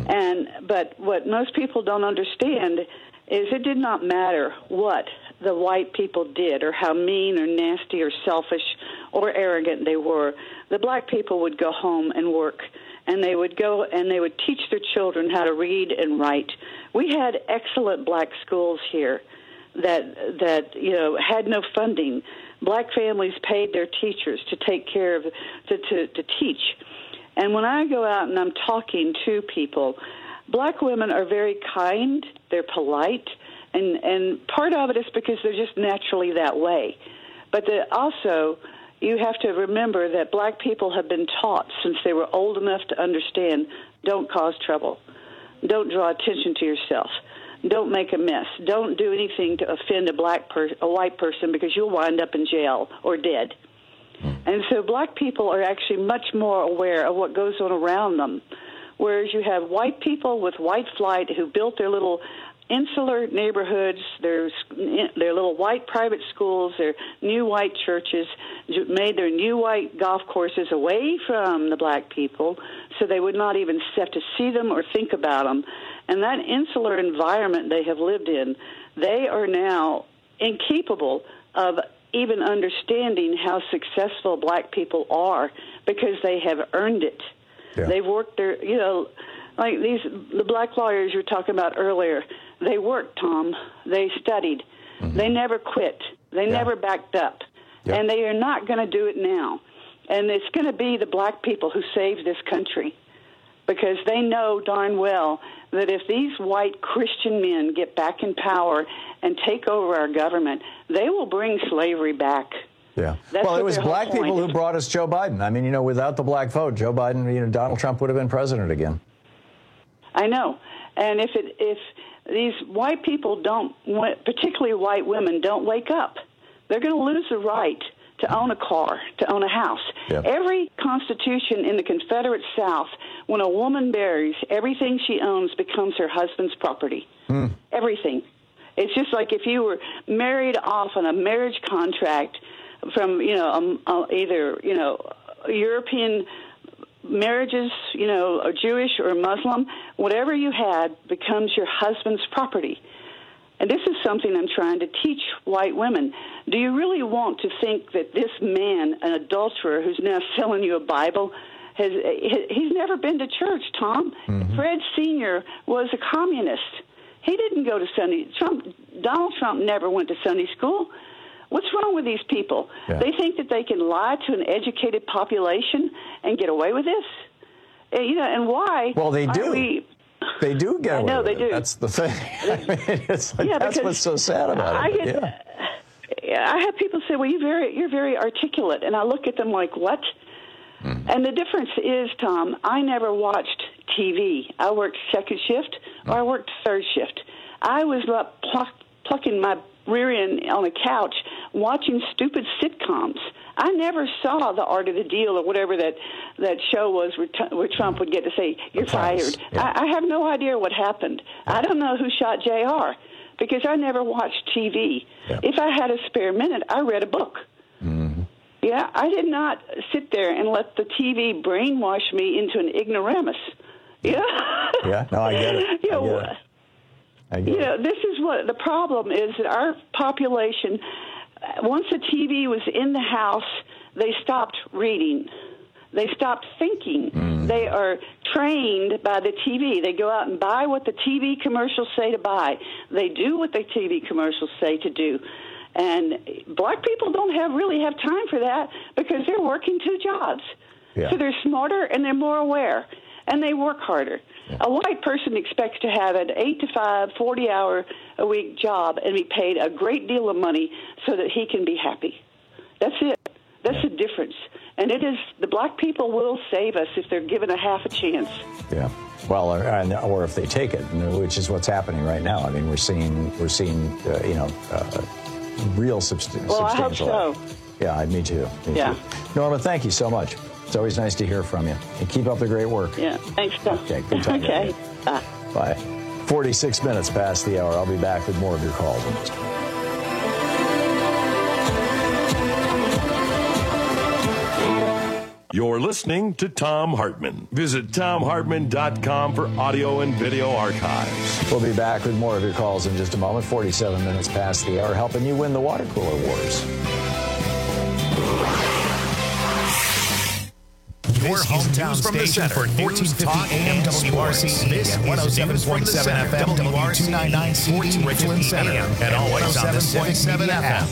But what most people don't understand is it did not matter what the white people did or how mean or nasty or selfish or arrogant they were. The black people would go home and work, and they would go and they would teach their children how to read and write. We had excellent black schools here that had no funding. Black families paid their teachers to take care of, to teach. And when I go out and I'm talking to people, black women are very kind, they're polite, and part of it is because they're just naturally that way. But also, you have to remember that black people have been taught since they were old enough to understand, don't cause trouble, don't draw attention to yourself, don't make a mess, don't do anything to offend a white person because you'll wind up in jail or dead. And so black people are actually much more aware of what goes on around them, whereas you have white people with white flight who built their little insular neighborhoods, their little white private schools, their new white churches, made their new white golf courses away from the black people so they would not even have to see them or think about them. And that insular environment they have lived in, they are now incapable of even understanding how successful black people are because they have earned it. Yeah. They've worked their, like the black lawyers you were talking about earlier, they worked, Tom. They studied. Mm-hmm. They never quit. They never backed up. Yep. And they are not going to do it now. And it's going to be the black people who save this country because they know darn well that if these white Christian men get back in power and take over our government, they will bring slavery back. Yeah. Well, it was black people who brought us Joe Biden. I mean, without the black vote, Joe Biden, Donald Trump would have been president again. I know. And if these white people don't, particularly white women, don't wake up, they're going to lose the right to own a car, to own a house. Yep. Every constitution in the Confederate South, when a woman marries, everything she owns becomes her husband's property. Everything. It's just like if you were married off on a marriage contract from either European marriages, or Jewish or Muslim, whatever you had becomes your husband's property. And this is something I'm trying to teach white women. Do you really want to think that this man, an adulterer who's now selling you a Bible, he's never been to church, Tom? Mm-hmm. Fred Sr. was a communist. He didn't go to Donald Trump never went to Sunday school. What's wrong with these people? Yeah. They think that they can lie to an educated population and get away with this? And why? Well, they do. They do get away with it. They do. That's the thing. I mean, it's like, that's what's so sad about it. I have people say, well, you're very articulate. And I look at them like, what? Mm. And the difference is, Tom, I never watched TV. I worked second shift or I worked third shift. I was plucking my rear end on a couch watching stupid sitcoms. I never saw The Art of the Deal or whatever that show was where Trump would get to say, you're fired. Yeah. I have no idea what happened. I don't know who shot JR because I never watched TV. Yeah. If I had a spare minute, I read a book. Mm-hmm. Yeah, I did not sit there and let the TV brainwash me into an ignoramus. Yeah. Yeah, no, I get it. This is what the problem is, that our population, once the TV was in the house, they stopped reading. They stopped thinking. Mm. They are trained by the TV. They go out and buy what the TV commercials say to buy. They do what the TV commercials say to do. And black people don't really have time for that because they're working two jobs. Yeah. So they're smarter and they're more aware, and they work harder. Yeah. A white person expects to have an 8-to-5, 40-hour-a-week job and be paid a great deal of money so that he can be happy. That's it. That's the difference. And the black people will save us if they're given a half a chance. Yeah. Well, or if they take it, which is what's happening right now. I mean, we're seeing real substantial. Well, I hope so. Yeah, me too. Me too. Norma, thank you so much. It's always nice to hear from you. And keep up the great work. Yeah, thanks, Tom. Okay, good talking to you. Bye. 46 minutes past the hour. I'll be back with more of your calls in just a minute. You're listening to Thom Hartmann. Visit ThomHartmann.com for audio and video archives. We'll be back with more of your calls in just a moment. 47 minutes past the hour, helping you win the water cooler wars. Your hometown station for 1450 AM WRCE. This is 107.7 FM W299 Richland Center and always on the 107.7 FM.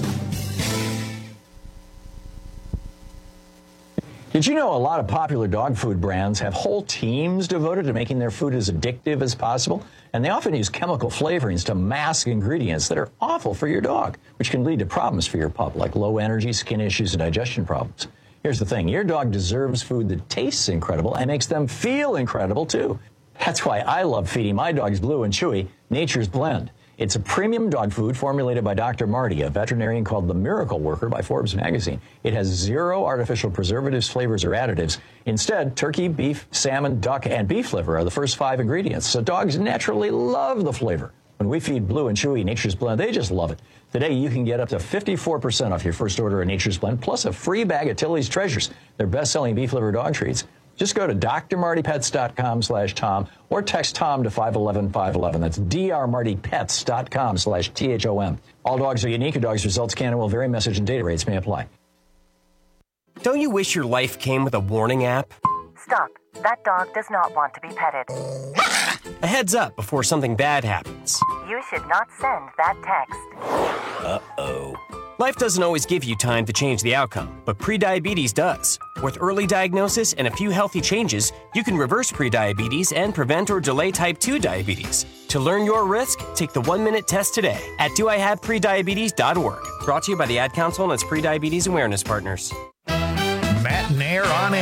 Did you know a lot of popular dog food brands have whole teams devoted to making their food as addictive as possible? And they often use chemical flavorings to mask ingredients that are awful for your dog, which can lead to problems for your pup, like low energy, skin issues, and digestion problems. Here's the thing. Your dog deserves food that tastes incredible and makes them feel incredible, too. That's why I love feeding my dogs Blue and Chewy Nature's Blend. It's a premium dog food formulated by Dr. Marty, a veterinarian called the Miracle Worker by Forbes magazine. It has 0 artificial preservatives, flavors, or additives. Instead, turkey, beef, salmon, duck, and beef liver are the first 5 ingredients, so dogs naturally love the flavor. When we feed Blue and Chewy Nature's Blend, they just love it. Today, you can get up to 54% off your first order of Nature's Blend, plus a free bag of Tilly's Treasures, their best-selling beef liver dog treats. Just go to drmartypets.com/Tom or text Tom to 511-511. That's drmartypets.com/THOM. All dogs are unique. Your dog's results can and will vary. Message and data rates may apply. Don't you wish your life came with a warning app? Stop. That dog does not want to be petted. A heads up before something bad happens. You should not send that text. Uh-oh. Life doesn't always give you time to change the outcome, but prediabetes does. With early diagnosis and a few healthy changes, you can reverse prediabetes and prevent or delay type 2 diabetes. To learn your risk, take the 1-minute test today at doihaveprediabetes.org. Brought to you by the Ad Council and its prediabetes awareness partners. Matt and Air on Air.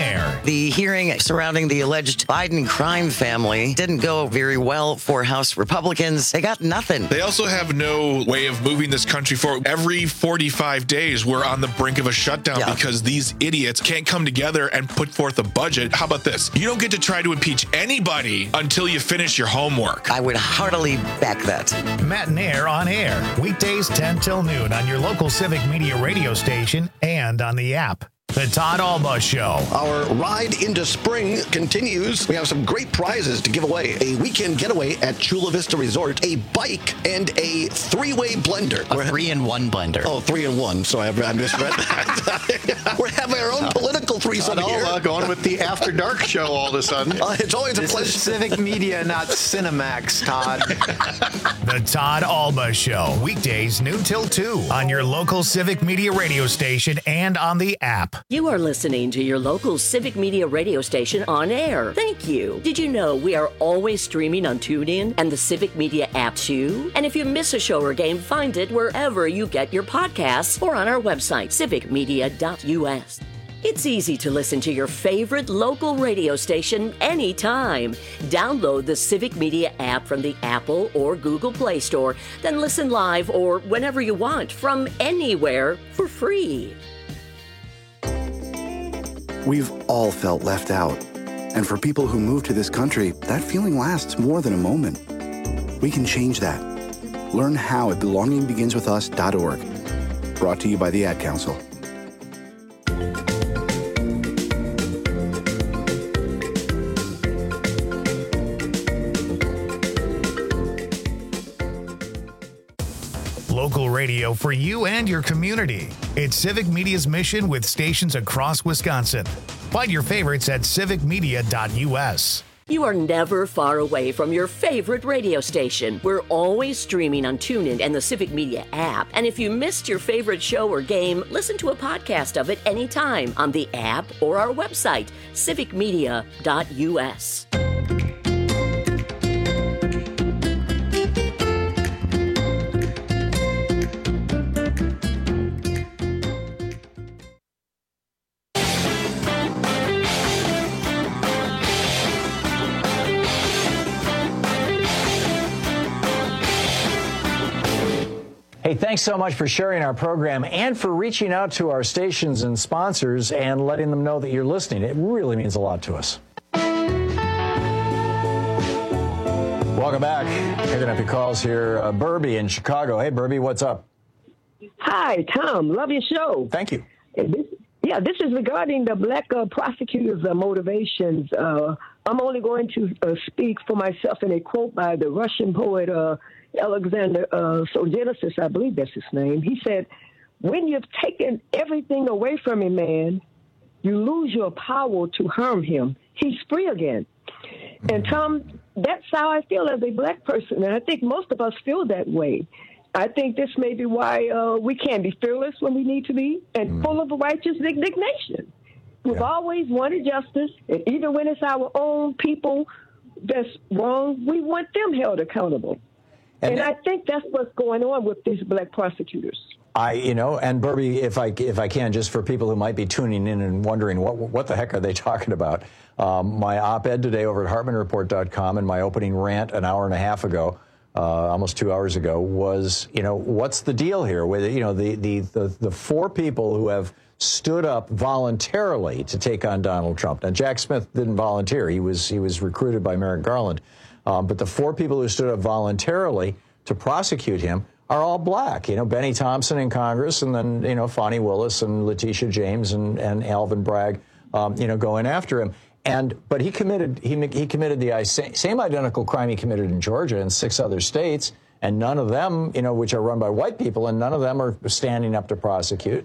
The hearing surrounding the alleged Biden crime family didn't go very well for House Republicans. They got nothing. They also have no way of moving this country forward. Every 45 days, we're on the brink of a shutdown because these idiots can't come together and put forth a budget. How about this? You don't get to try to impeach anybody until you finish your homework. I would heartily back that. Matt and Air on air, weekdays 10 till noon on your local Civic Media radio station and on the app. The Todd Alba Show. Our ride into spring continues. We have some great prizes to give away. A weekend getaway at Chula Vista Resort, a bike, and a 3-way blender. A 3-in-1 blender. Oh, 3-in-1. So I misread that. We're having our own political threesome Todd here. Alba going with the After Dark show all of a sudden. It's always a pleasure. This is Civic Media, not Cinemax, Todd. The Todd Alba Show. Weekdays noon till 2 on your local Civic Media radio station and on the app. You are listening to your local Civic Media radio station on air. Thank you. Did you know we are always streaming on TuneIn and the Civic Media app too? And if you miss a show or game, find it wherever you get your podcasts or on our website, civicmedia.us. It's easy to listen to your favorite local radio station anytime. Download the Civic Media app from the Apple or Google Play Store, then listen live or whenever you want from anywhere for free. We've all felt left out. And for people who move to this country, that feeling lasts more than a moment. We can change that. Learn how at belongingbeginswithus.org. Brought to you by the Ad Council. Local radio for you and your community. It's Civic Media's mission with stations across Wisconsin. Find your favorites at civicmedia.us. You are never far away from your favorite radio station. We're always streaming on TuneIn and the Civic Media app. And if you missed your favorite show or game, listen to a podcast of it anytime on the app or our website, civicmedia.us. Hey, thanks so much for sharing our program and for reaching out to our stations and sponsors and letting them know that you're listening. It really means a lot to us. Welcome back. Picking up your calls here. Burby in Chicago. Hey, Burby, what's up? Hi, Tom. Love your show. Thank you. This is regarding the black prosecutors' motivations. I'm only going to speak for myself in a quote by the Russian poet Alexander Solzhenitsyn, I believe that's his name. He said, when you've taken everything away from a man, you lose your power to harm him. He's free again. And Tom, that's how I feel as a black person, and I think most of us feel that way. I think this may be why we can't be fearless when we need to be and full of righteous indignation. We've always wanted justice, and even when it's our own people that's wrong, we want them held accountable. And I think that's what's going on with these black prosecutors. And Burby, if I can, just for people who might be tuning in and wondering what the heck are they talking about, my op-ed today over at HartmanReport.com and my opening rant an hour and a half ago, almost 2 hours ago, was, what's the deal here with, the four people who have stood up voluntarily to take on Donald Trump. Now, Jack Smith didn't volunteer. He was recruited by Merrick Garland. But the four people who stood up voluntarily to prosecute him are all black. Benny Thompson in Congress, and then, Fani Willis and Letitia James and Alvin Bragg, going after him. But he committed the same identical crime he committed in Georgia and 6 other states, and none of them, which are run by white people, and none of them are standing up to prosecute.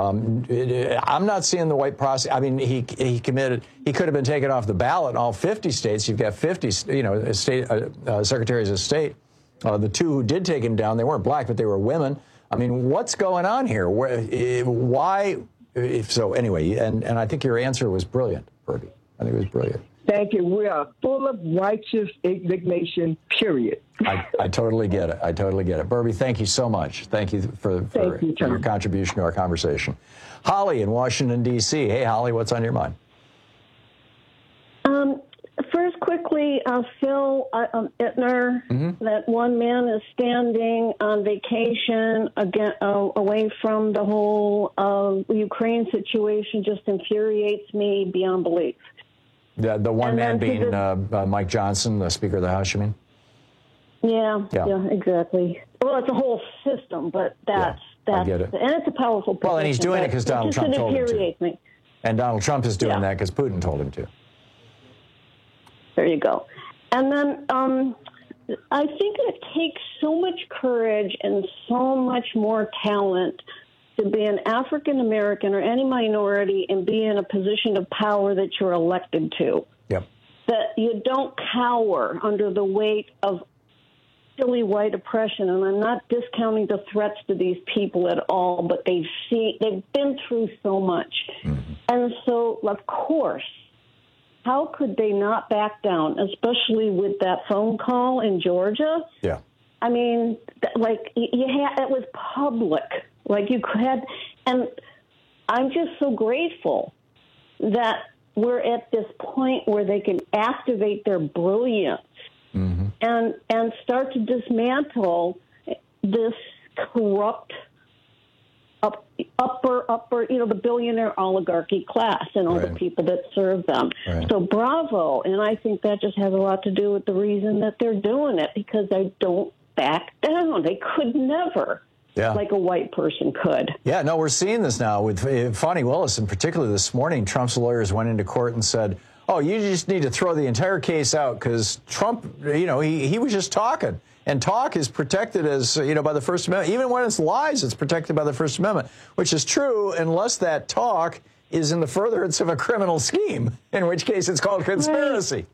I'm not seeing the white prosecutors. I mean, he could have been taken off the ballot in all 50 states. You've got 50, state secretaries of state. The two who did take him down, they weren't black, but they were women. I mean, what's going on here? Why? So anyway, and I think your answer was brilliant, Burby. I think it was brilliant. Thank you. We are full of righteous indignation, period. I totally get it. Burby, thank you so much. Thank you for your contribution to our conversation. Holly in Washington, D.C. Hey, Holly, what's on your mind? quickly, Phil Ittner, that one man is standing on vacation away from the whole Ukraine situation just infuriates me beyond belief. The one man being Mike Johnson, the Speaker of the House, you mean? Yeah, exactly. Well, it's a whole system, but that's I get it. And it's a powerful position. Well, and he's doing it because Donald Trump told him to. Me. And Donald Trump is doing that because Putin told him to. There you go. And then I think it takes so much courage and so much more talent to be an African American or any minority and be in a position of power that you're elected to. Yep. That you don't cower under the weight of silly white oppression. And I'm not discounting the threats to these people at all, but they've been through so much. And so, of course, how could they not back down, especially with that phone call in Georgia? Yeah. I mean, it was public. Like you had, and I'm just so grateful that we're at this point where they can activate their brilliance and start to dismantle this corrupt upper, the billionaire oligarchy class and all the people that serve them. Right. So bravo. And I think that just has a lot to do with the reason that they're doing it, because they don't back down. They could never. Yeah. Like a white person could. Yeah, no, we're seeing this now with Fani Willis, and particularly this morning, Trump's lawyers went into court and said, oh, you just need to throw the entire case out because Trump, he was just talking. And talk is protected as, by the First Amendment. Even when it's lies, it's protected by the First Amendment, which is true unless that talk is in the furtherance of a criminal scheme, in which case it's called conspiracy.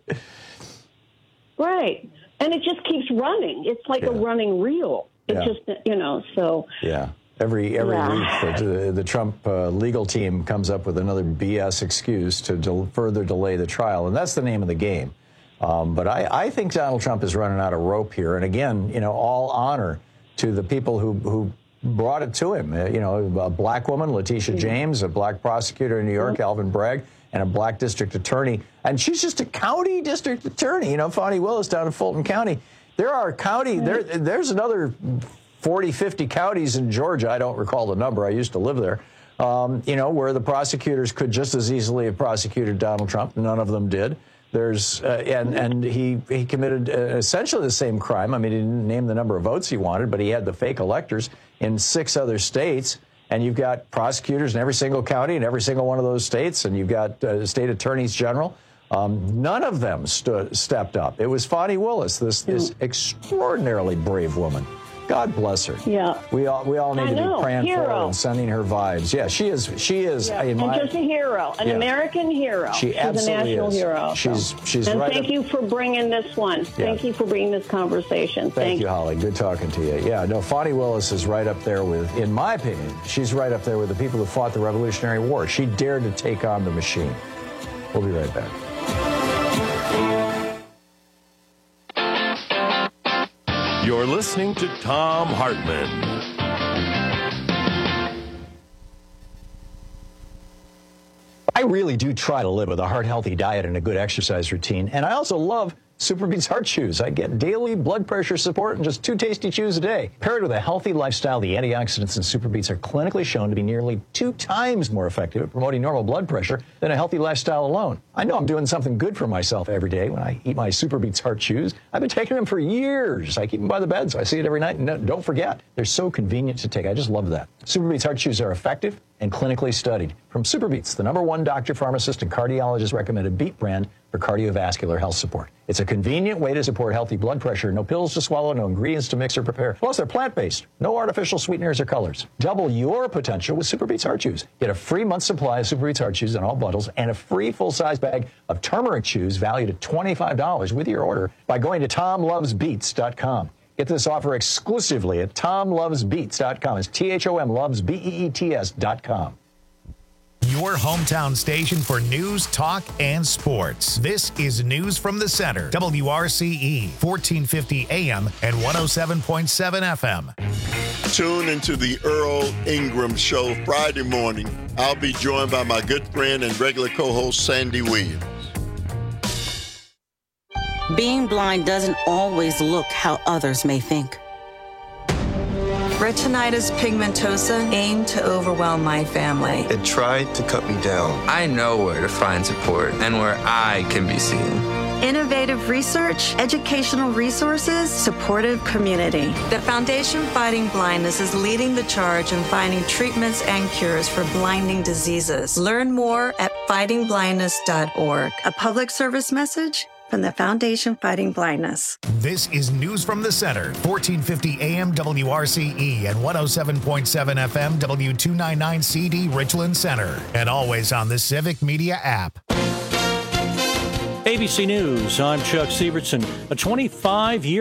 Right. And it just keeps running. It's like a running reel. It's just, so. Yeah. Every week, the Trump legal team comes up with another BS excuse to further delay the trial. And that's the name of the game. But I think Donald Trump is running out of rope here. And again, all honor to the people who brought it to him. A black woman, Letitia James, a black prosecutor in New York, Alvin Bragg, and a black district attorney. And she's just a county district attorney. Fani Willis down in Fulton County. There are there's another 40, 50 counties in Georgia. I don't recall the number. I used to live there. Where the prosecutors could just as easily have prosecuted Donald Trump. None of them did. There's and he committed essentially the same crime. I mean, he didn't name the number of votes he wanted, but he had the fake electors in 6 other states. And you've got prosecutors in every single county in every single one of those states, and you've got state attorneys general. None of them stepped up. It was Fani Willis, this extraordinarily brave woman. God bless her. Yeah. We all need to be praying for her and sending her vibes. Yeah, she is. Yeah. And just a hero, an American hero. She's a national hero. She's and right. Thank you for bringing this one. Yeah. Thank you for bringing this conversation. Thank you, Holly. Good talking to you. Yeah, no, Fani Willis is right up there with, in my opinion, she's right up there with the people who fought the Revolutionary War. She dared to take on the machine. We'll be right back. You're listening to Thom Hartmann. I really do try to live with a heart-healthy diet and a good exercise routine, and I also love SuperBeets Heart Chews. I get daily blood pressure support in just 2 tasty chews a day. Paired with a healthy lifestyle, the antioxidants in SuperBeets are clinically shown to be nearly 2 times more effective at promoting normal blood pressure than a healthy lifestyle alone. I know I'm doing something good for myself every day when I eat my SuperBeets Heart Chews. I've been taking them for years. I keep them by the bed, so I see it every night. And don't forget, they're so convenient to take. I just love that. SuperBeets Heart Chews are effective and clinically studied. From SuperBeets, the #1 doctor, pharmacist, and cardiologist recommended beet brand for cardiovascular health support. It's a convenient way to support healthy blood pressure. No pills to swallow, no ingredients to mix or prepare. Plus, they're plant-based. No artificial sweeteners or colors. Double your potential with SuperBeets Heart Chews. Get a free month's supply of SuperBeets Heart Chews in all bundles and a free full-size bag of turmeric chews valued at $25 with your order by going to TomLovesBeets.com. Get this offer exclusively at TomLovesBeets.com. It's THOM loves BEETS.com. Your hometown station for news, talk, and sports. This is News from the Center. WRCE, 1450 AM and 107.7 FM. Tune into the Earl Ingram Show Friday morning. I'll be joined by my good friend and regular co-host, Sandy Williams. Being blind doesn't always look how others may think. Retinitis pigmentosa aimed to overwhelm my family. It tried to cut me down. I know where to find support and where I can be seen. Innovative research, educational resources, supportive community. The Foundation Fighting Blindness is leading the charge in finding treatments and cures for blinding diseases. Learn more at fightingblindness.org. A public service message from the Foundation Fighting Blindness. This is News from the Center, 1450 AM WRCE and 107.7 FM W299CD Richland Center, and always on the Civic Media app. ABC News, I'm Chuck Severson. A 25-year